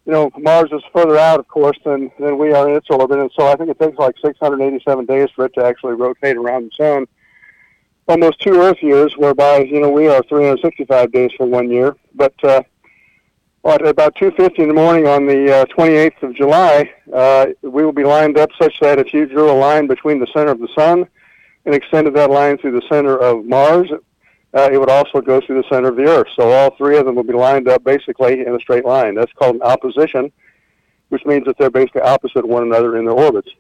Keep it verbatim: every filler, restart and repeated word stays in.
you know, Mars is further out, of course, than, than we are in its orbit, and so I think it takes like six hundred eighty-seven days for it to actually rotate around the sun. Almost two Earth years, whereby, you know, we are three hundred sixty-five days for one year. But uh, at about two fifty in the morning on the uh, twenty-eighth of July, uh, we will be lined up such that if you drew a line between the center of the sun and extended that line through the center of Mars, uh, it would also go through the center of the Earth. So all three of them will be lined up basically in a straight line. That's called an opposition, which means that they're basically opposite one another in their orbits.